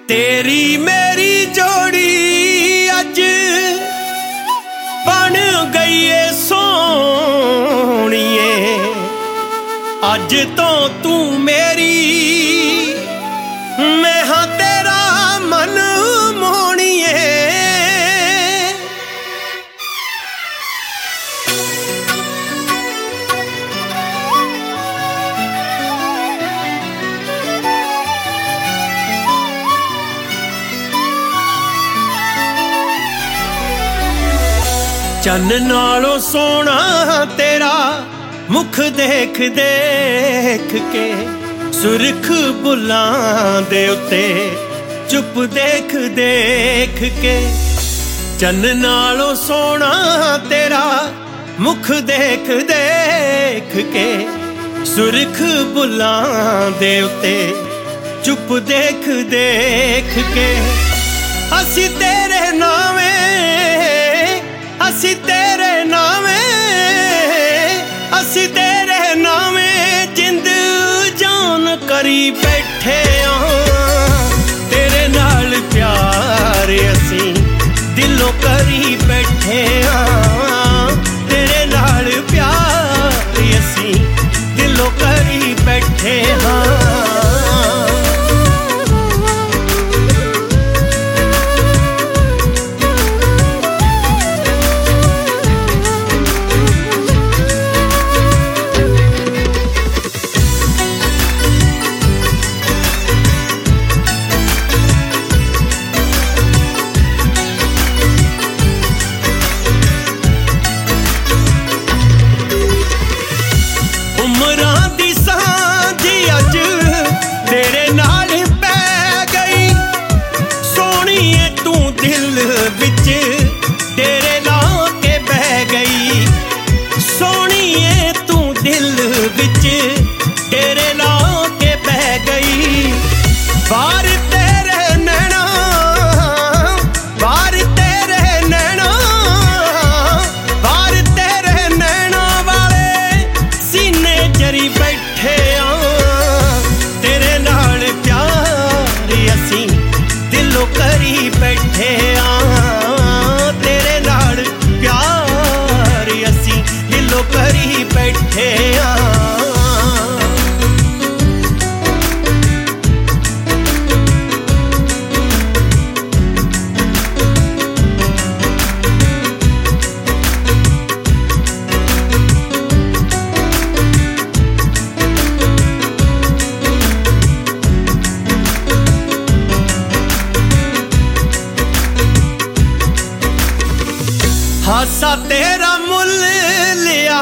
तेरी मेरी जोड़ी अज बन गई है सोहणीए। अज तो तू मेरी मैं हाँ तेरा मन मोहणीए। चन्न नालों सोना तेरा मुख देख देख के, सुरख बुलां दे उत्ते चुप देख देख के। चन्न नालों सोना तेरा मुख देख देख के, सुरख बुलां दे उत्ते चुप देख देख के। असी तेरे नावे असी तेरे नावे असी तेरे नावे जिंद जान करी बैठे तेरे नाल प्यार असी दिलों करी बैठे तेरे नाल प्यार असी दिलों करी बैठे तेरे ला के बह गई। सोहणीए तू दिल विच तेरे ला के बह गई। बार तेरे नैना बार तेरे नैना बार तेरे नैना वाले सीने जरी बैठे तेरे नाल प्यार असी दिलों करी बैठे करी बैठे हासा तेरा मुल लिया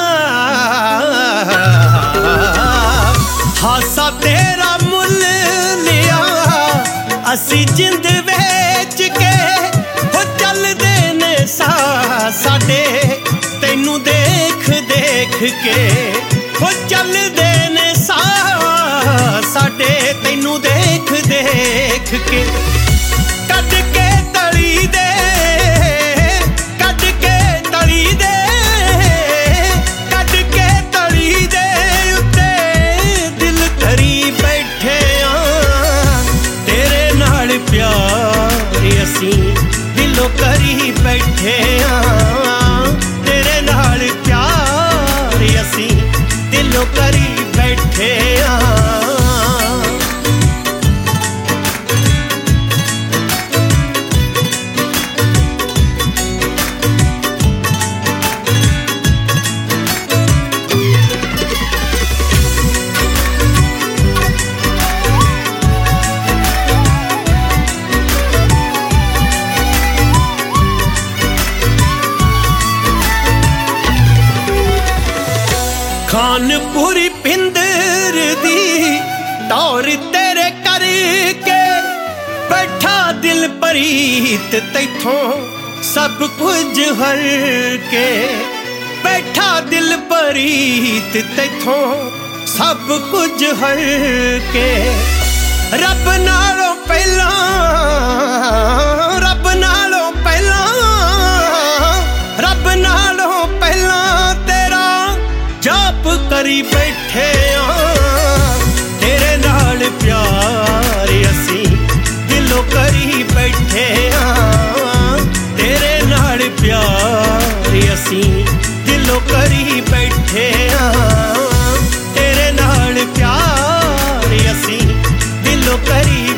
हासा तेरा मुल लिया असी जिंद वेच के हो चलदे ने साडे तैनू देख देख के हो चलदे ने साडे तैनू देख देख के। कट के तली दे दिलों करी बैठे तेरे नाल प्यार असी दिलों करी बैठे खानपुरी पिंदर दी टौर तेरे करके बैठा दिल परीत तैथों सब कुछ हर के। बैठा दिल परीत तैथों सब कुछ हर के। रब नालों पहला रब नालों पहला रब नालों पहला तेरा जाप करी बैठे तेरे नाल प्यार असी दिल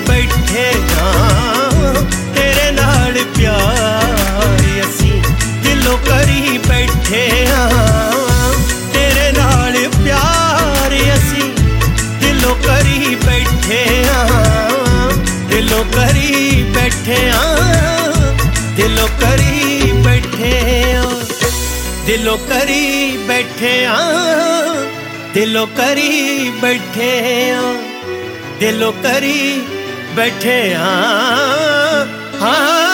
बैठे हाँ तेरे नाल प्यार असी दिलों करी बैठे हाँ तेरे नाल प्यार असी दिलों करी बैठे हाँ दिलों करी बैठे हाँ दिलों करी बैठे हाँ दिलों करी बैठे हाँ दिलों करी बैठे हाँ दिलों करी बैठे हाँ हाँ